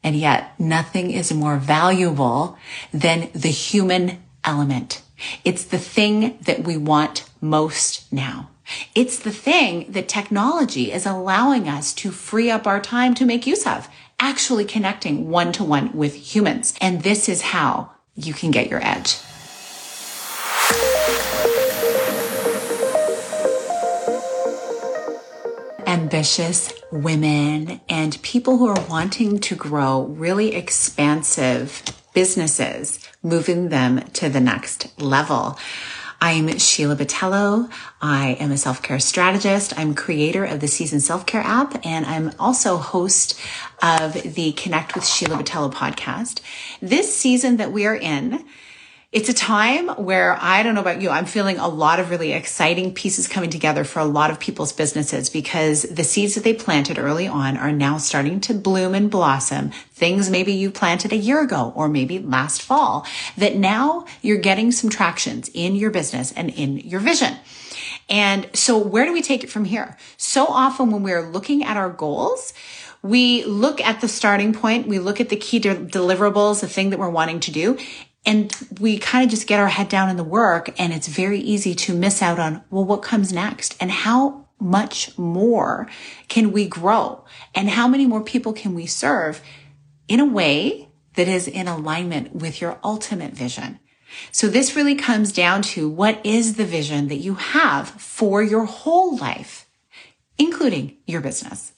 And yet nothing is more valuable than the human element. It's the thing that we want most now. It's the thing that technology is allowing us to free up our time to make use of, actually connecting one-to-one with humans. And this is how you can get your edge. Ambitious women and people who are wanting to grow really expansive businesses, moving them to the next level. I'm Sheila Botelho. I am a self-care strategist. I'm creator of the Season Self-Care app, and I'm also host of the Connect with Sheila Botelho podcast. This season that we are in, it's a time where, I don't know about you, I'm feeling a lot of really exciting pieces coming together for a lot of people's businesses, because the seeds that they planted early on are now starting to bloom and blossom. Things maybe you planted a year ago or maybe last fall, that now you're getting some tractions in your business and in your vision. And so where do we take it from here? So often when we're looking at our goals, we look at the starting point, we look at the key deliverables, the thing that we're wanting to do, and we kind of just get our head down in the work, and it's very easy to miss out on, well, what comes next? And how much more can we grow? And how many more people can we serve in a way that is in alignment with your ultimate vision? So this really comes down to, what is the vision that you have for your whole life, including your business?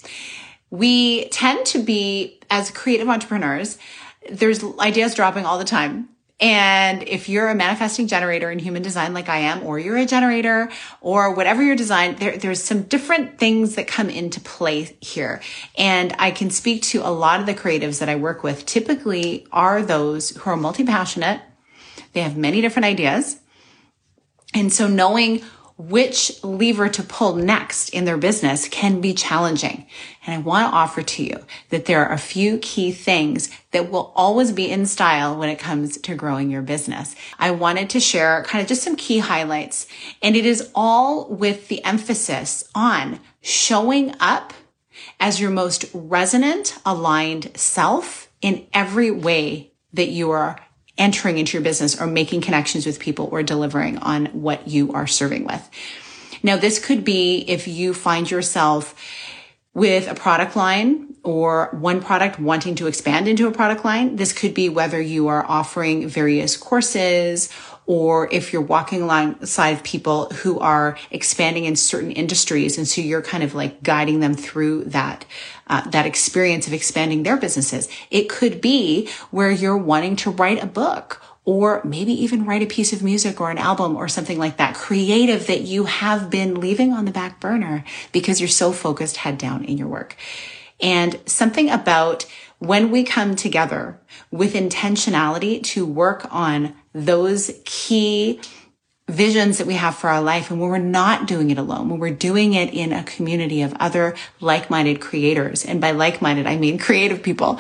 We tend to be, as creative entrepreneurs, there's ideas dropping all the time. And if you're a manifesting generator in human design like I am, or you're a generator, or whatever your design, there's some different things that come into play here. And I can speak to a lot of the creatives that I work with, typically are those who are multi-passionate. They have many different ideas. And so knowing which lever to pull next in their business can be challenging. And I want to offer to you that there are a few key things that will always be in style when it comes to growing your business. I wanted to share kind of just some key highlights, and it is all with the emphasis on showing up as your most resonant, aligned self in every way that you are entering into your business, or making connections with people, or delivering on what you are serving with. Now, this could be if you find yourself with a product line, or one product wanting to expand into a product line. This could be whether you are offering various courses, or if you're walking alongside of people who are expanding in certain industries. And so you're kind of like guiding them through that experience of expanding their businesses. It could be where you're wanting to write a book, or maybe even write a piece of music or an album or something like that, creative, that you have been leaving on the back burner because you're so focused head down in your work. And something about when we come together with intentionality to work on those key visions that we have for our life, and when we're not doing it alone, when we're doing it in a community of other like-minded creators, and by like-minded, I mean creative people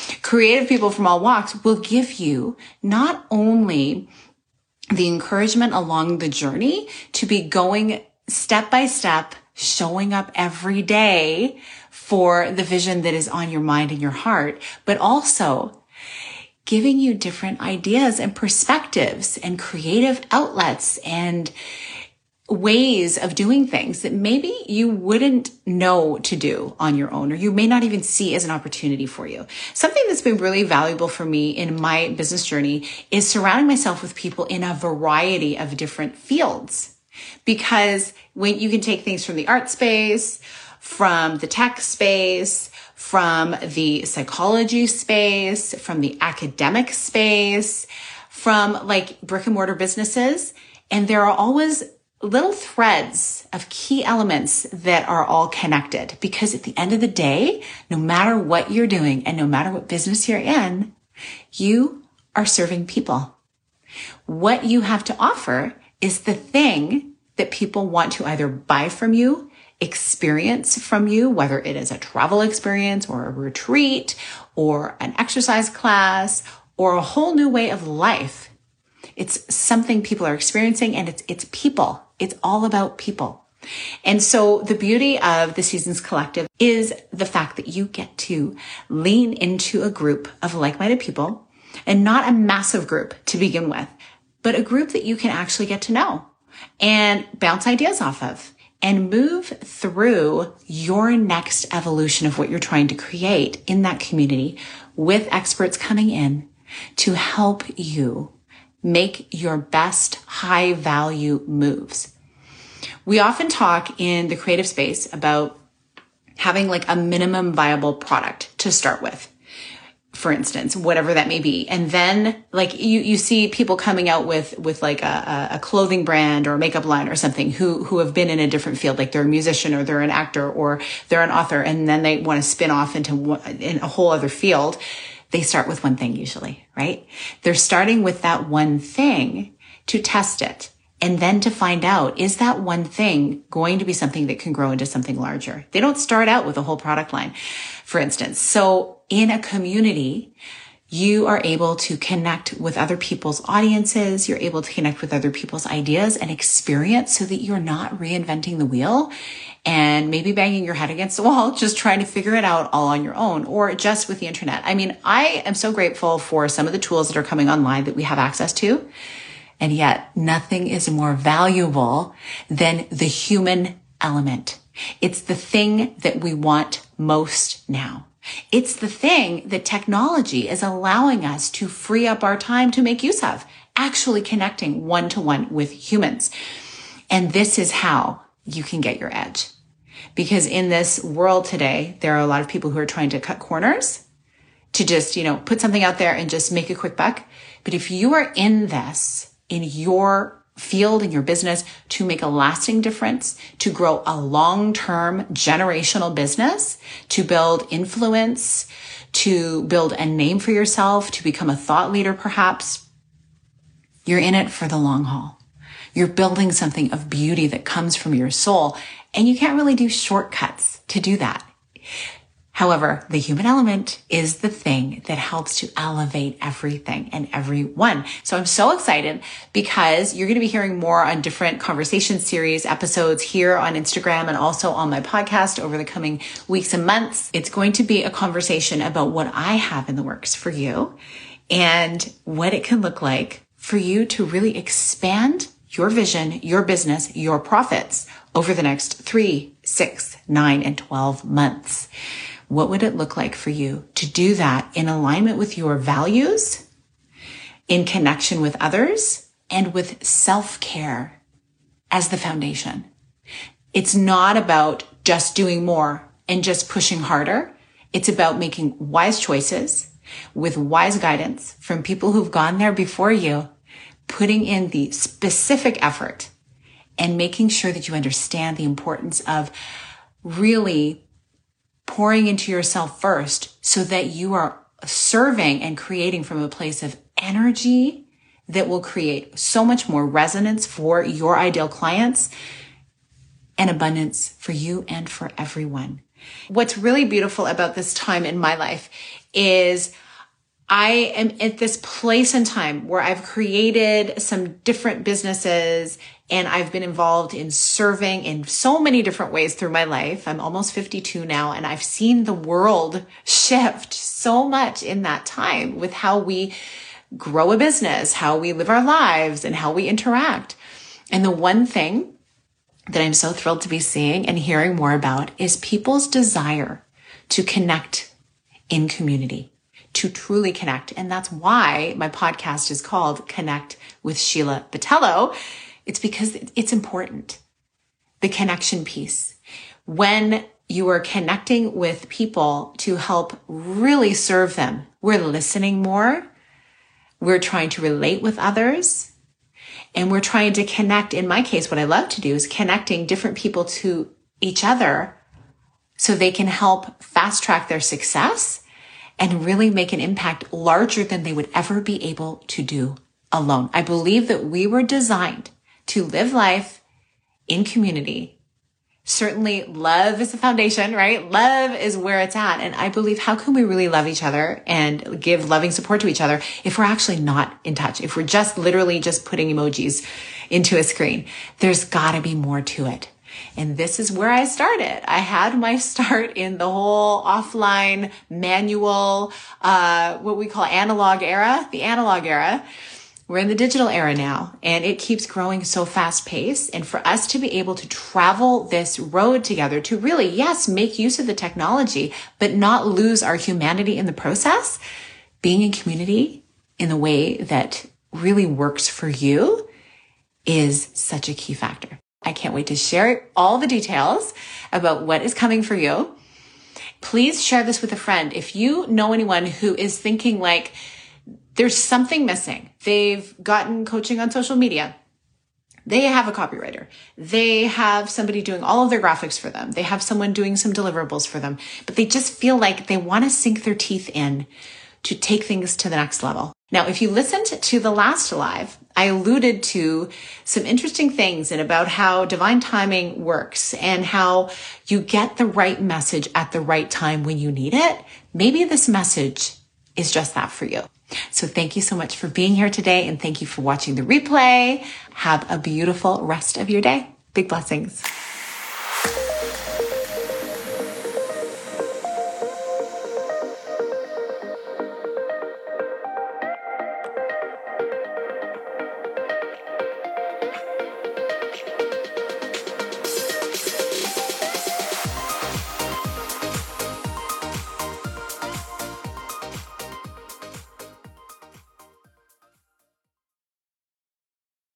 from all walks, will give you not only the encouragement along the journey to be going step by step, showing up every day for the vision that is on your mind and your heart, but also giving you different ideas and perspectives and creative outlets and ways of doing things that maybe you wouldn't know to do on your own, or you may not even see as an opportunity for you. Something that's been really valuable for me in my business journey is surrounding myself with people in a variety of different fields, because when you can take things from the art space, from the tech space, from the psychology space, from the academic space, from like brick and mortar businesses. And there are always little threads of key elements that are all connected, because at the end of the day, no matter what you're doing and no matter what business you're in, you are serving people. What you have to offer is the thing that people want to either buy from you, experience from you, whether it is a travel experience or a retreat or an exercise class or a whole new way of life. It's something people are experiencing, and it's people. It's all about people. And so the beauty of the Seasons Collective is the fact that you get to lean into a group of like-minded people, and not a massive group to begin with, but a group that you can actually get to know and bounce ideas off of and move through your next evolution of what you're trying to create in that community, with experts coming in to help you make your best high value moves. We often talk in the creative space about having like a minimum viable product to start with, for instance, whatever that may be. And then like you see people coming out with like a clothing brand or a makeup line or something who have been in a different field, like they're a musician or they're an actor or they're an author, and then they want to spin off in a whole other field. They start with one thing usually, right? They're starting with that one thing to test it. And then to find out, is that one thing going to be something that can grow into something larger? They don't start out with a whole product line, for instance. So in a community, you are able to connect with other people's audiences. You're able to connect with other people's ideas and experience, so that you're not reinventing the wheel and maybe banging your head against the wall, just trying to figure it out all on your own, or just with the internet. I mean, I am so grateful for some of the tools that are coming online that we have access to. And yet nothing is more valuable than the human element. It's the thing that we want most now. It's the thing that technology is allowing us to free up our time to make use of, actually connecting one-to-one with humans. And this is how you can get your edge. Because in this world today, there are a lot of people who are trying to cut corners to just, put something out there and just make a quick buck. But if you are in this, in your field, in your business, to make a lasting difference, to grow a long-term generational business, to build influence, to build a name for yourself, to become a thought leader, perhaps, you're in it for the long haul. You're building something of beauty that comes from your soul, and you can't really do shortcuts to do that. However, the human element is the thing that helps to elevate everything and everyone. So I'm so excited because you're going to be hearing more on different conversation series episodes here on Instagram and also on my podcast over the coming weeks and months. It's going to be a conversation about what I have in the works for you and what it can look like for you to really expand your vision, your business, your profits over the next 3, 6, 9, and 12 months. What would it look like for you to do that in alignment with your values, in connection with others, and with self-care as the foundation? It's not about just doing more and just pushing harder. It's about making wise choices with wise guidance from people who've gone there before you, putting in the specific effort and making sure that you understand the importance of really pouring into yourself first, so that you are serving and creating from a place of energy that will create so much more resonance for your ideal clients and abundance for you and for everyone. What's really beautiful about this time in my life is I am at this place and time where I've created some different businesses and I've been involved in serving in so many different ways through my life. I'm almost 52 now, and I've seen the world shift so much in that time with how we grow a business, how we live our lives, and how we interact. And the one thing that I'm so thrilled to be seeing and hearing more about is people's desire to connect in community, to truly connect. And that's why my podcast is called Connect with Sheila Botelho. It's because it's important. The connection piece. When you are connecting with people to help really serve them, we're listening more. We're trying to relate with others. And we're trying to connect. In my case, what I love to do is connecting different people to each other so they can help fast track their success and really make an impact larger than they would ever be able to do alone. I believe that we were designed to live life in community. Certainly love is the foundation, right? Love is where it's at. And I believe, how can we really love each other and give loving support to each other if we're actually not in touch? If we're just literally just putting emojis into a screen? There's gotta be more to it. And this is where I started. I had my start in the whole offline manual, what we call analog era, the analog era. We're in the digital era now, and it keeps growing so fast paced. And for us to be able to travel this road together to really, yes, make use of the technology, but not lose our humanity in the process, being in community in the way that really works for you is such a key factor. I can't wait to share all the details about what is coming for you. Please share this with a friend. If you know anyone who is thinking like, there's something missing. They've gotten coaching on social media. They have a copywriter. They have somebody doing all of their graphics for them. They have someone doing some deliverables for them, but they just feel like they want to sink their teeth in to take things to the next level. Now, if you listened to the last live, I alluded to some interesting things and about how divine timing works and how you get the right message at the right time when you need it. Maybe this message is just that for you. So thank you so much for being here today, and thank you for watching the replay. Have a beautiful rest of your day. Big blessings.